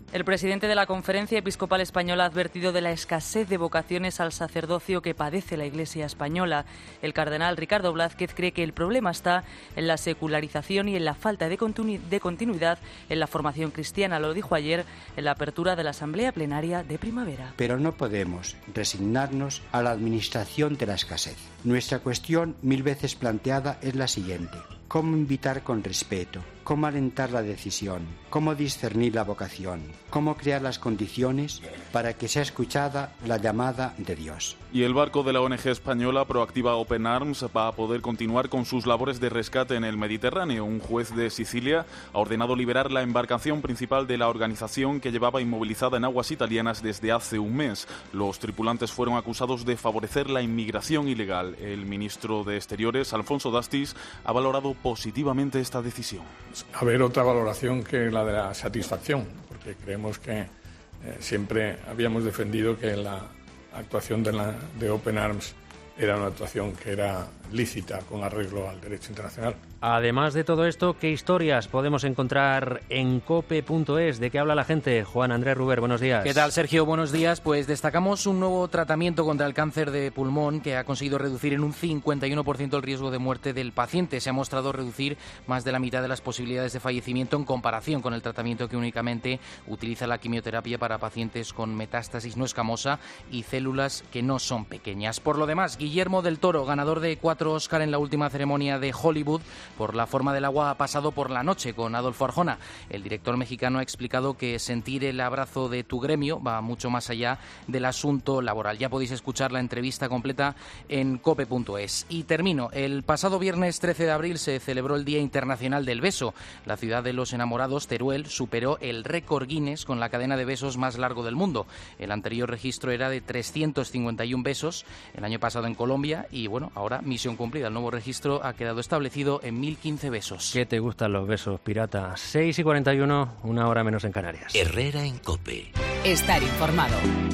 El presidente de la Conferencia Episcopal Española ha advertido de la escasez de vocaciones al sacerdocio que padece la Iglesia española. El cardenal Ricardo Blázquez cree que el problema está en la secularización y en la falta de, continu- de continuidad en la formación cristiana. Lo dijo ayer en la apertura de la Asamblea Plenaria de Primavera. Pero no podemos resignarnos a la administración de la escasez. Nuestra cuestión, mil veces planteada, es la siguiente: ¿cómo invitar con respeto? ¿Cómo alentar la decisión? ¿Cómo discernir la vocación? ¿Cómo crear las condiciones para que sea escuchada la llamada de Dios? Y el barco de la O N G española Proactiva Open Arms va a poder continuar con sus labores de rescate en el Mediterráneo. Un juez de Sicilia ha ordenado liberar la embarcación principal de la organización que llevaba inmovilizada en aguas italianas desde hace un mes. Los tripulantes fueron acusados de favorecer la inmigración ilegal. El ministro de Exteriores, Alfonso Dastis, ha valorado positivamente esta decisión. Haber otra valoración que la de la satisfacción, porque creemos que eh, siempre habíamos defendido que la actuación de, la, de Open Arms era una actuación que era lícita con arreglo al derecho internacional. Además de todo esto, ¿qué historias podemos encontrar en cope punto es? ¿De qué habla la gente? Juan Andrés Ruber, buenos días. ¿Qué tal, Sergio? Buenos días. Pues destacamos un nuevo tratamiento contra el cáncer de pulmón que ha conseguido reducir en un cincuenta y uno por ciento el riesgo de muerte del paciente. Se ha mostrado reducir más de la mitad de las posibilidades de fallecimiento en comparación con el tratamiento que únicamente utiliza la quimioterapia para pacientes con metástasis no escamosa y células que no son pequeñas. Por lo demás, Guillermo del Toro, ganador de cuatro Oscar en la última ceremonia de Hollywood por La forma del agua, ha pasado por La noche con Adolfo Arjona. El director mexicano ha explicado que sentir el abrazo de tu gremio va mucho más allá del asunto laboral. Ya podéis escuchar la entrevista completa en cope punto es. Y termino. El pasado viernes trece de abril se celebró el Día Internacional del Beso. La ciudad de los enamorados, Teruel, superó el récord Guinness con la cadena de besos más largo del mundo. El anterior registro era de trescientos cincuenta y uno besos el año pasado en Colombia y, bueno, ahora misión cumplida. El nuevo registro ha quedado establecido en mil quince besos. ¿Qué te gustan los besos, pirata? seis y cuarenta y uno, una hora menos en Canarias. Herrera en COPE. Estar informado.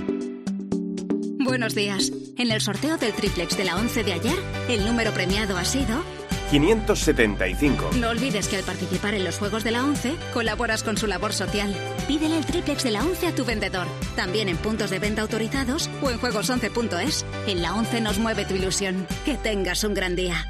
Buenos días. En el sorteo del triplex de la once de ayer, el número premiado ha sido quinientos setenta y cinco. No olvides que al participar en los Juegos de la once, colaboras con su labor social. Pídele el triplex de la once a tu vendedor. También en puntos de venta autorizados o en juegos once punto es. En la once nos mueve tu ilusión. Que tengas un gran día.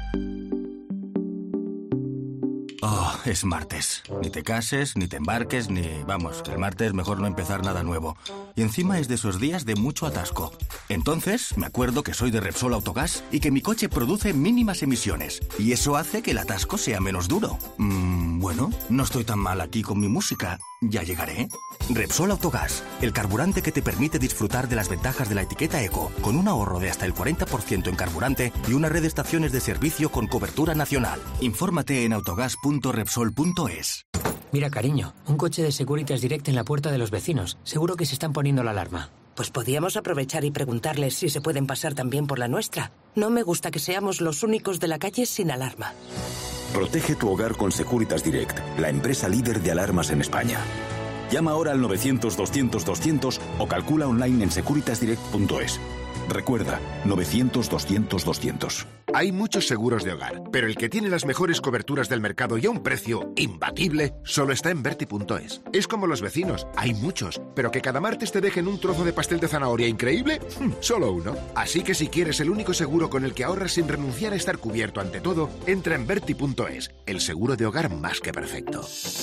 Oh, es martes. Ni te cases, ni te embarques, ni... Vamos, el martes mejor no empezar nada nuevo. Y encima es de esos días de mucho atasco. Entonces, me acuerdo que soy de Repsol Autogás y que mi coche produce mínimas emisiones. Y eso hace que el atasco sea menos duro. Mm, bueno, no estoy tan mal aquí con mi música. Ya llegaré. Repsol Autogás, el carburante que te permite disfrutar de las ventajas de la etiqueta Eco, con un ahorro de hasta el cuarenta por ciento en carburante y una red de estaciones de servicio con cobertura nacional. Infórmate en autogas punto repsol punto es. Mira, cariño, un coche de Securitas Direct en la puerta de los vecinos. Seguro que se están poniendo la alarma. Pues podíamos aprovechar y preguntarles si se pueden pasar también por la nuestra. No me gusta que seamos los únicos de la calle sin alarma. Protege tu hogar con Securitas Direct, la empresa líder de alarmas en España. Llama ahora al novecientos, doscientos, doscientos o calcula online en securitas direct punto es. Recuerda, novecientos, doscientos, doscientos. Hay muchos seguros de hogar, pero el que tiene las mejores coberturas del mercado y a un precio imbatible solo está en Berti punto es. Es como los vecinos, hay muchos, pero que cada martes te dejen un trozo de pastel de zanahoria increíble, solo uno. Así que si quieres el único seguro con el que ahorras sin renunciar a estar cubierto ante todo, entra en Berti punto es, el seguro de hogar más que perfecto.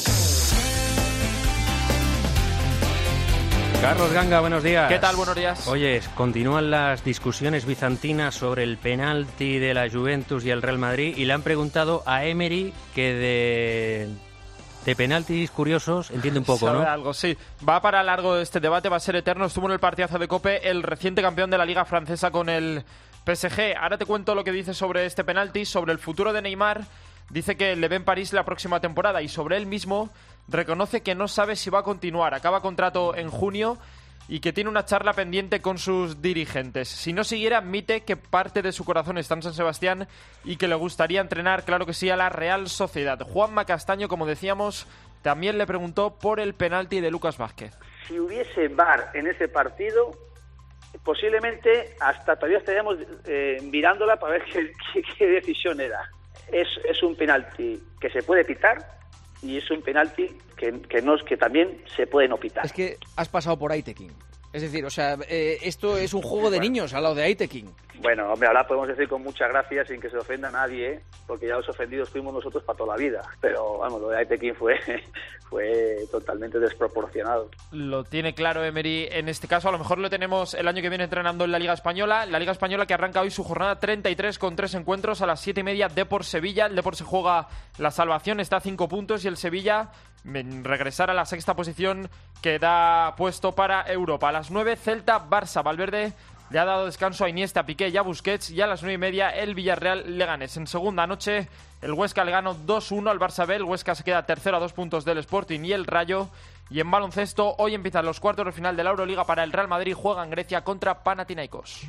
Carlos Ganga, buenos días. ¿Qué tal? Buenos días. Oye, continúan las discusiones bizantinas sobre el penalti de la Juventus y el Real Madrid y le han preguntado a Emery que de, de penaltis curiosos entiende un poco, ¿no? Algo, sí. Va para largo este debate, va a ser eterno. Estuvo en el partidazo de COPE el reciente campeón de la Liga Francesa con el P S G. Ahora te cuento lo que dice sobre este penalti, sobre el futuro de Neymar. Dice que le ve en París la próxima temporada y sobre él mismo reconoce que no sabe si va a continuar. Acaba contrato en junio y que tiene una charla pendiente con sus dirigentes. Si no siguiera, admite que parte de su corazón está en San Sebastián y que le gustaría entrenar, claro que sí, a la Real Sociedad. Juanma Castaño, como decíamos, también le preguntó por el penalti de Lucas Vázquez. Si hubiese V A R en ese partido, posiblemente hasta todavía estaríamos eh, mirándola para ver qué, qué, qué decisión era. Es, es un penalti que se puede pitar y es un penalti que, que, no, que también se puede no pitar. Es que has pasado por Aitekin. Es decir, o sea, eh, esto es un juego de bueno. niños al lado de Aitekin. Bueno, hombre, ahora podemos decir con mucha gracia sin que se ofenda a nadie, ¿eh? Porque ya los ofendidos fuimos nosotros para toda la vida. Pero, vamos, lo de Aitekin fue, fue totalmente desproporcionado. Lo tiene claro Emery en este caso. A lo mejor lo tenemos el año que viene entrenando en la Liga Española. La Liga Española que arranca hoy su jornada treinta y tres con tres encuentros. A las siete y media, Depor Sevilla. El Depor se juega la salvación, está a cinco puntos y el Sevilla regresar a la sexta posición que da puesto para Europa. A las nueve, Celta Barça. Valverde le ha dado descanso a Iniesta, Piqué y a Busquets, y a las nueve y media el Villarreal Leganés. En segunda noche el Huesca le ganó dos uno al Barça B. El Huesca se queda tercero a dos puntos del Sporting y el Rayo. Y en baloncesto hoy empiezan los cuartos de final de la Euroliga para el Real Madrid. Juega en Grecia contra Panathinaikos.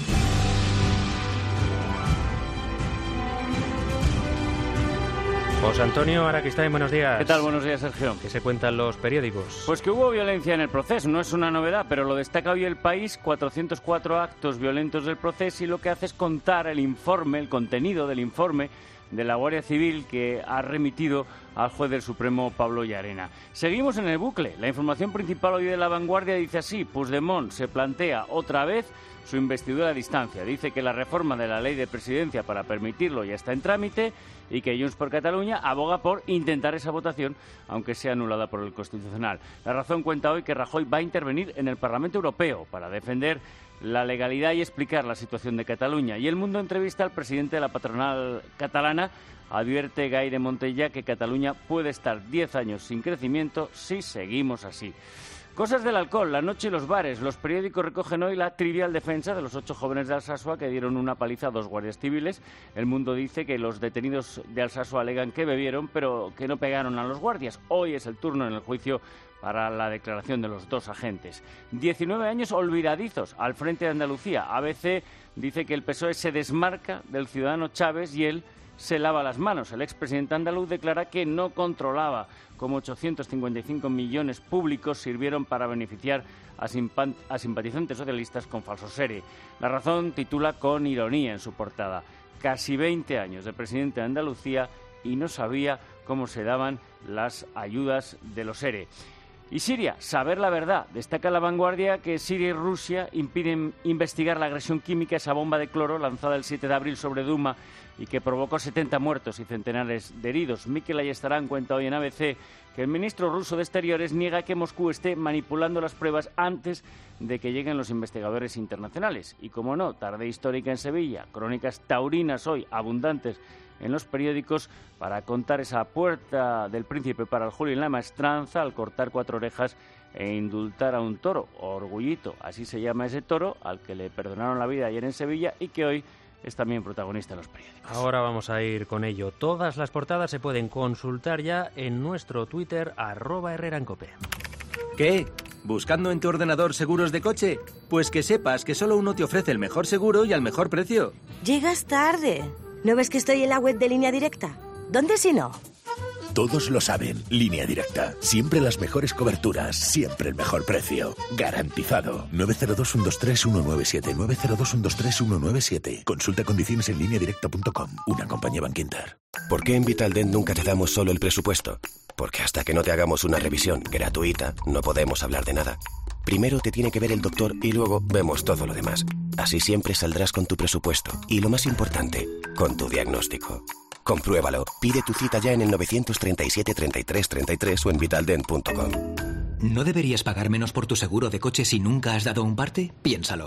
José Antonio Araquistáin, buenos días. ¿Qué tal? Buenos días, Sergio. ¿Qué se cuentan los periódicos? Pues que hubo violencia en el proceso, no es una novedad, pero lo destaca hoy El País, cuatrocientos cuatro actos violentos del proceso, y lo que hace es contar el informe, el contenido del informe de la Guardia Civil que ha remitido al juez del Supremo Pablo Llarena. Seguimos en el bucle. La información principal hoy de La Vanguardia dice así: Puigdemont se plantea otra vez su investidura a distancia. Dice que la reforma de la ley de presidencia para permitirlo ya está en trámite y que Junts per Catalunya aboga por intentar esa votación, aunque sea anulada por el Constitucional. La Razón cuenta hoy que Rajoy va a intervenir en el Parlamento Europeo para defender la legalidad y explicar la situación de Cataluña. Y El Mundo entrevista al presidente de la patronal catalana. Advierte Gai de Montella que Cataluña puede estar diez años sin crecimiento si seguimos así. Cosas del alcohol, la noche y los bares. Los periódicos recogen hoy la trivial defensa de los ocho jóvenes de Alsasua que dieron una paliza a dos guardias civiles. El Mundo dice que los detenidos de Alsasua alegan que bebieron, pero que no pegaron a los guardias. Hoy es el turno en el juicio para la declaración de los dos agentes. diecinueve años olvidadizos al frente de Andalucía. A B C dice que el P S O E se desmarca del ciudadano Chávez y él se lava las manos. El expresidente andaluz declara que no controlaba cómo ochocientos cincuenta y cinco millones públicos sirvieron para beneficiar a, simpa- a simpatizantes socialistas con falsos S E R E. La Razón titula con ironía en su portada: casi veinte años de presidente de Andalucía y no sabía cómo se daban las ayudas de los S E R E. Y Siria, saber la verdad. Destaca La Vanguardia que Siria y Rusia impiden investigar la agresión química, esa bomba de cloro lanzada el siete de abril sobre Duma y que provocó setenta muertos y centenares de heridos. Mikel Ayestarán cuenta hoy en A B C que el ministro ruso de Exteriores niega que Moscú esté manipulando las pruebas antes de que lleguen los investigadores internacionales. Y como no, tarde histórica en Sevilla, crónicas taurinas hoy abundantes en los periódicos para contar esa puerta del príncipe para el Julio en la maestranza al cortar cuatro orejas e indultar a un toro, Orgullito, así se llama ese toro, al que le perdonaron la vida ayer en Sevilla y que hoy es también protagonista en los periódicos. Ahora vamos a ir con ello. Todas las portadas se pueden consultar ya en nuestro Twitter, arroba Herrera en Cope. ¿Qué? ¿Buscando en tu ordenador seguros de coche? Pues que sepas que solo uno te ofrece el mejor seguro y al mejor precio. Llegas tarde. ¿No ves que estoy en la web de Línea Directa? ¿Dónde si no? Todos lo saben. Línea Directa. Siempre las mejores coberturas. Siempre el mejor precio. Garantizado. nueve cero dos, uno dos tres, uno nueve siete. nueve cero dos, uno dos tres, uno nueve siete. Consulta condiciones en línea directa punto com. Una compañía Bankinter. ¿Por qué en Vitaldent nunca te damos solo el presupuesto? Porque hasta que no te hagamos una revisión gratuita, no podemos hablar de nada. Primero te tiene que ver el doctor y luego vemos todo lo demás. Así siempre saldrás con tu presupuesto. Y lo más importante, con tu diagnóstico. Compruébalo. Pide tu cita ya en el nueve treinta y siete, treinta y tres, treinta y tres o en vitaldent punto com. ¿No deberías pagar menos por tu seguro de coche si nunca has dado un parte? Piénsalo.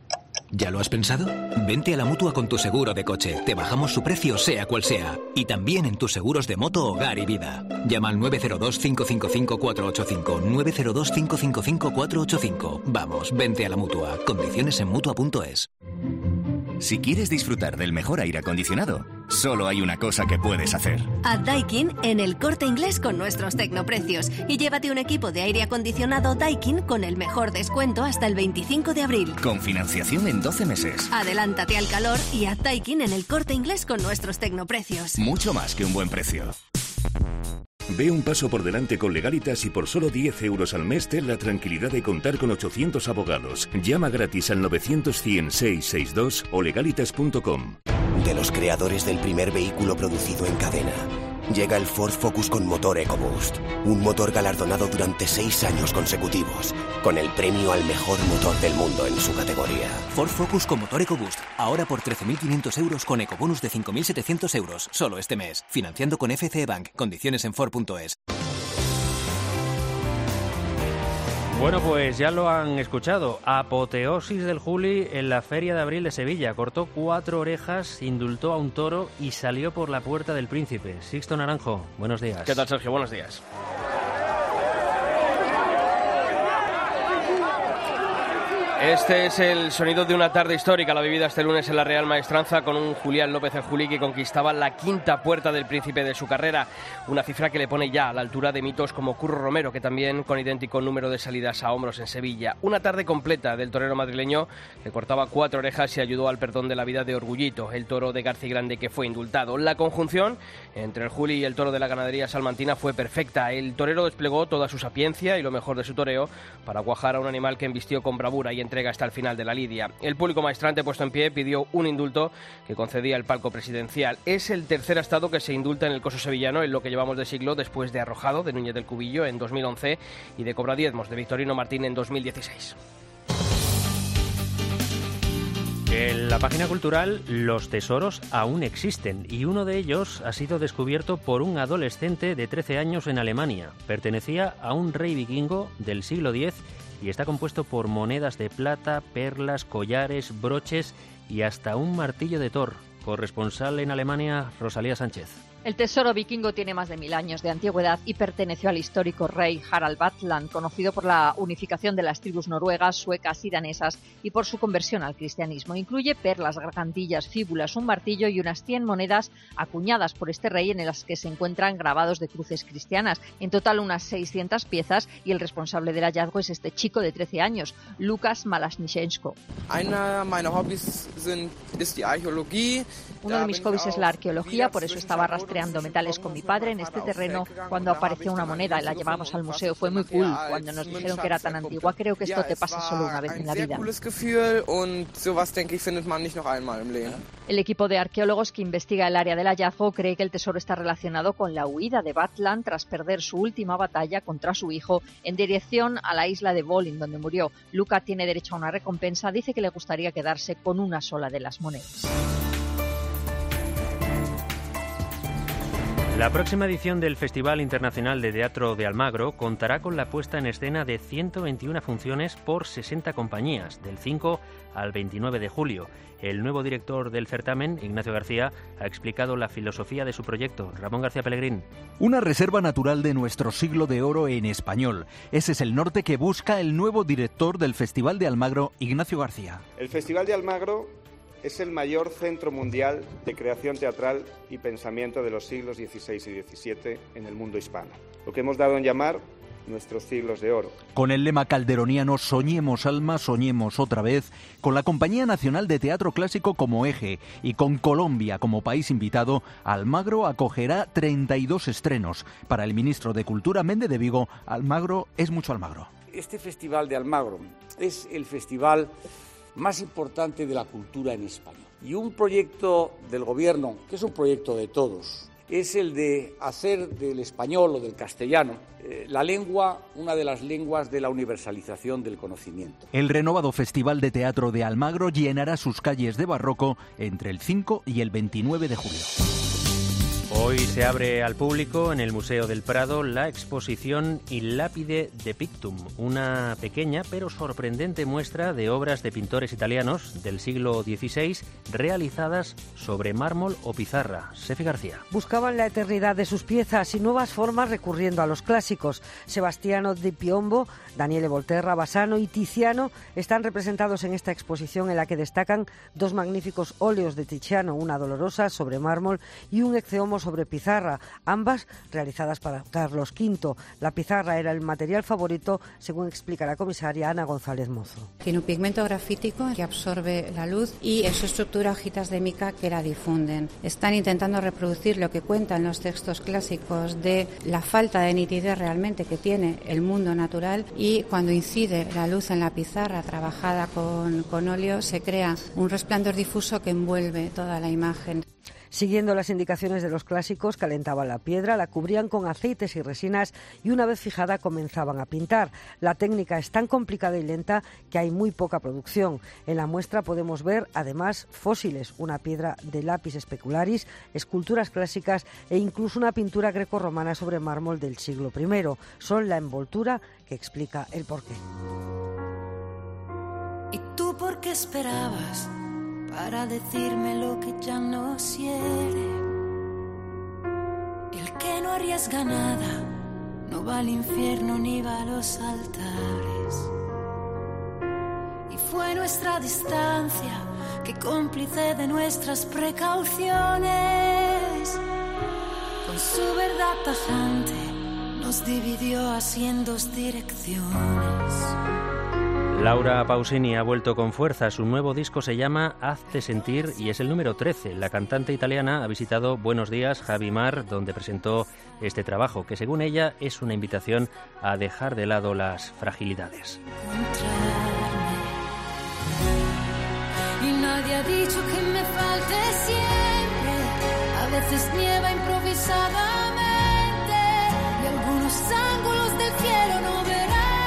¿Ya lo has pensado? Vente a la Mutua con tu seguro de coche. Te bajamos su precio sea cual sea. Y también en tus seguros de moto, hogar y vida. Llama al nueve cero dos, cinco cinco cinco, cuatro ocho cinco. nueve cero dos, cinco cinco cinco, cuatro ocho cinco. Vamos, vente a la Mutua. Condiciones en Mutua punto es. Si quieres disfrutar del mejor aire acondicionado, solo hay una cosa que puedes hacer. Haz Daikin en el Corte Inglés con nuestros tecnoprecios y llévate un equipo de aire acondicionado Daikin con el mejor descuento hasta el veinticinco de abril. Con financiación en doce meses. Adelántate al calor y haz Daikin en el Corte Inglés con nuestros tecnoprecios. Mucho más que un buen precio. Ve un paso por delante con Legalitas y por solo diez euros al mes ten la tranquilidad de contar con ochocientos abogados. Llama gratis al novecientos, cien, seiscientos sesenta y dos o legalitas punto com. De los creadores del primer vehículo producido en cadena, Llega el Ford Focus con motor EcoBoost, un motor galardonado durante seis años consecutivos, con el premio al mejor motor del mundo en su categoría. Ford Focus con motor EcoBoost, ahora por trece mil quinientos euros con ecobonus de cinco mil setecientos euros, solo este mes. Financiando con F C E Bank, condiciones en Ford punto es. Bueno, pues ya lo han escuchado. Apoteosis del Juli en la Feria de Abril de Sevilla. Cortó cuatro orejas, indultó a un toro y salió por la Puerta del Príncipe. Sixto Naranjo, buenos días. ¿Qué tal, Sergio? Buenos días. Este es el sonido de una tarde histórica, la vivida este lunes en la Real Maestranza con un Julián López el Juli que conquistaba la quinta Puerta del Príncipe de su carrera, una cifra que le pone ya a la altura de mitos como Curro Romero, que también con idéntico número de salidas a hombros en Sevilla. Una tarde completa del torero madrileño que cortaba cuatro orejas y ayudó al perdón de la vida de Orgullito, el toro de García Grande que fue indultado. La conjunción entre el Juli y el toro de la ganadería salmantina fue perfecta. El torero desplegó toda su sapiencia y lo mejor de su toreo para cuajar a un animal que embistió con bravura y entrega hasta el final de la lidia. El público maestrante puesto en pie pidió un indulto que concedía el palco presidencial. Es el tercer astado que se indulta en el coso sevillano en lo que llevamos de siglo, después de Arrojado de Núñez del Cubillo en dos mil once y de Cobradiezmos de Victorino Martín en dos mil dieciséis. En la página cultural, los tesoros aún existen y uno de ellos ha sido descubierto por un adolescente de trece años en Alemania. Pertenecía a un rey vikingo del siglo diez y está compuesto por monedas de plata, perlas, collares, broches y hasta un martillo de Thor. Corresponsal en Alemania, Rosalía Sánchez. El tesoro vikingo tiene más de mil años de antigüedad y perteneció al histórico rey Harald Blatland, conocido por la unificación de las tribus noruegas, suecas y danesas y por su conversión al cristianismo. Incluye perlas, gargantillas, fíbulas, un martillo y unas cien monedas acuñadas por este rey en las que se encuentran grabados de cruces cristianas. En total unas seiscientas piezas y el responsable del hallazgo es este chico de trece años, Lukas Malasnichenko. Uno de mis hobbies es la arqueología, por eso estaba rastreando metales con mi padre en este terreno cuando apareció una moneda y la llevamos al museo. Fue muy cool cuando nos dijeron que era tan antigua. Creo que esto te pasa solo una vez en la vida. El equipo de arqueólogos que investiga el área del hallazgo cree que el tesoro está relacionado con la huida de Blatland tras perder su última batalla contra su hijo en dirección a la isla de Volin, donde murió. Luca tiene derecho a una recompensa. Dice que le gustaría quedarse con una sola de las monedas. La próxima edición del Festival Internacional de Teatro de Almagro contará con la puesta en escena de ciento veintiuna funciones por sesenta compañías, del cinco al veintinueve de julio. El nuevo director del certamen, Ignacio García, ha explicado la filosofía de su proyecto. Ramón García Pellegrín. Una reserva natural de nuestro siglo de oro en español. Ese es el norte que busca el nuevo director del Festival de Almagro, Ignacio García. El Festival de Almagro es el mayor centro mundial de creación teatral y pensamiento de los siglos dieciséis y diecisiete en el mundo hispano, lo que hemos dado en llamar nuestros siglos de oro. Con el lema calderoniano Soñemos alma, soñemos otra vez, con la Compañía Nacional de Teatro Clásico como eje y con Colombia como país invitado, Almagro acogerá treinta y dos estrenos. Para el ministro de Cultura, Méndez de Vigo, Almagro es mucho Almagro. Este Festival de Almagro es el festival más importante de la cultura en España. Y un proyecto del Gobierno, que es un proyecto de todos, es el de hacer del español o del castellano eh, la lengua, una de las lenguas de la universalización del conocimiento. El renovado Festival de Teatro de Almagro llenará sus calles de barroco entre el cinco y el veintinueve de julio. Hoy se abre al público en el Museo del Prado la exposición Il Lapide de Pictum, una pequeña pero sorprendente muestra de obras de pintores italianos del siglo dieciséis realizadas sobre mármol o pizarra. Sefi García. Buscaban la eternidad de sus piezas y nuevas formas recurriendo a los clásicos. Sebastiano di Piombo, Daniele Volterra, Bassano y Tiziano están representados en esta exposición en la que destacan dos magníficos óleos de Tiziano, una dolorosa sobre mármol y un ecceomo sobre pizarra, ambas realizadas para Carlos quinto. La pizarra era el material favorito, según explica la comisaria Ana González Mozo. Tiene un pigmento grafítico que absorbe la luz y en su estructura hojitas de mica que la difunden. Están intentando reproducir lo que cuentan los textos clásicos de la falta de nitidez realmente que tiene el mundo natural, y cuando incide la luz en la pizarra trabajada con, con óleo se crea un resplandor difuso que envuelve toda la imagen. Siguiendo las indicaciones de los clásicos, calentaban la piedra, la cubrían con aceites y resinas y una vez fijada comenzaban a pintar. La técnica es tan complicada y lenta que hay muy poca producción. En la muestra podemos ver además fósiles, una piedra de lápiz specularis, esculturas clásicas e incluso una pintura grecorromana sobre mármol del siglo primero. Son la envoltura que explica el porqué. ¿Y tú por qué esperabas para decirme lo que ya no hiere? El que no arriesga nada no va al infierno ni va a los altares. Y fue nuestra distancia que cómplice de nuestras precauciones, con su verdad tajante nos dividió así en dos direcciones. Laura Pausini ha vuelto con fuerza. Su nuevo disco se llama Hazte Sentir y es el número trece. La cantante italiana ha visitado Buenos Días, Javi Mar, donde presentó este trabajo, que según ella es una invitación a dejar de lado las fragilidades. Y nadie ha dicho que me falte siempre. A veces nieva improvisadamente y algunos ángulos del cielo no verán.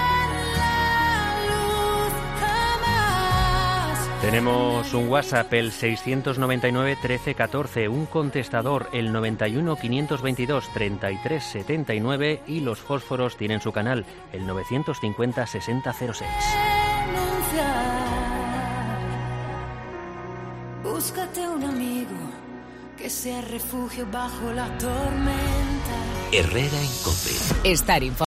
Tenemos un WhatsApp, el seiscientos noventa y nueve trece catorce, un contestador, el noventa y uno quinientos veintidós treinta y tres setenta y nueve y los fósforos tienen su canal, el novecientos cincuenta sesenta cero seis. Búscate un amigo que sea refugio bajo la tormenta. Herrera en COPE. Estar informado.